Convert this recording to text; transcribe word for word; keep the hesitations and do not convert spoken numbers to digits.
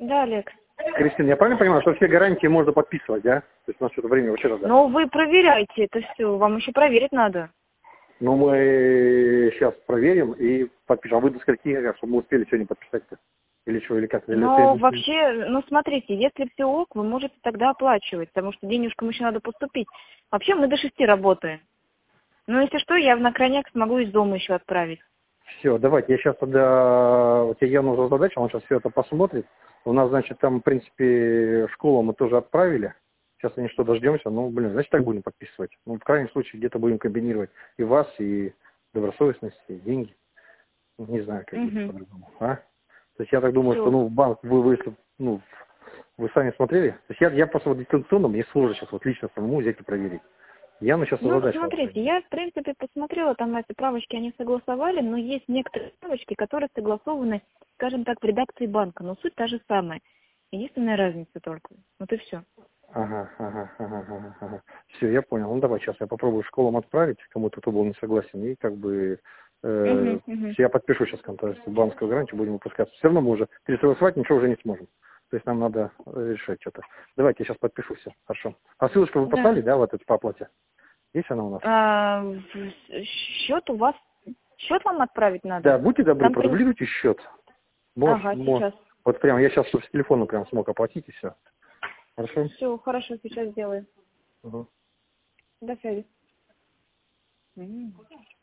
Да, Олег. Кристина, я правильно понимаю, что все гарантии можно подписывать, да? То есть у нас что-то время вообще надо. Ну, вы проверяйте это все, вам еще проверить надо. Ну, мы сейчас проверим и подпишем. А вы до скольки, чтобы мы успели сегодня подписать-то? Или что, или как? Или Но следующий? вообще, ну смотрите, если все ок, вы можете тогда оплачивать, потому что денежкам еще надо поступить. Вообще мы до шести работаем. Ну, если что, я на крайняк смогу из дома еще отправить. Все, давайте, я сейчас тогда, вот я нужна задача, он сейчас все это посмотрит. У нас, значит, там, в принципе, школу мы тоже отправили. Сейчас они что, дождемся? Ну, блин, значит, так будем подписывать. Ну, в крайнем случае, где-то будем комбинировать и вас, и добросовестность, и деньги. Не знаю, как будет Угу. по-другому. А? То есть я так думаю, что, Все. ну, в банк, вы, вы, если, ну, вы сами смотрели. То есть я, я просто вот дистанционно, мне сложно сейчас вот лично самому взять и проверить. Я ну сейчас Ну, задачу. смотрите, я, в принципе, посмотрела, там эти правочки они согласовали, но есть некоторые правочки, которые согласованы, скажем так, в редакции банка, но суть та же самая. Единственная разница только. Вот и все. Ага, ага, ага, ага, ага. Все, я понял. Ну давай сейчас я попробую школам отправить, кому-то кто был не согласен, и как бы э, Угу, угу. я подпишу сейчас контракт, банковскую гарантию, будем выпускаться. Все равно мы уже пересогласовать ничего уже не сможем. То есть нам надо э, решать что-то. Давайте я сейчас подпишу все. Хорошо. А ссылочку вы Да. послали, да, вот эту по оплате? Есть она у нас? А, счет у вас, счет вам отправить надо? Да, будьте добры, Там при... продублируйте счет. Может, Ага, может. сейчас. Вот прям я сейчас с телефона прям смог оплатить и все. Хорошо? Все, хорошо, сейчас сделаю. Угу. До связи. М.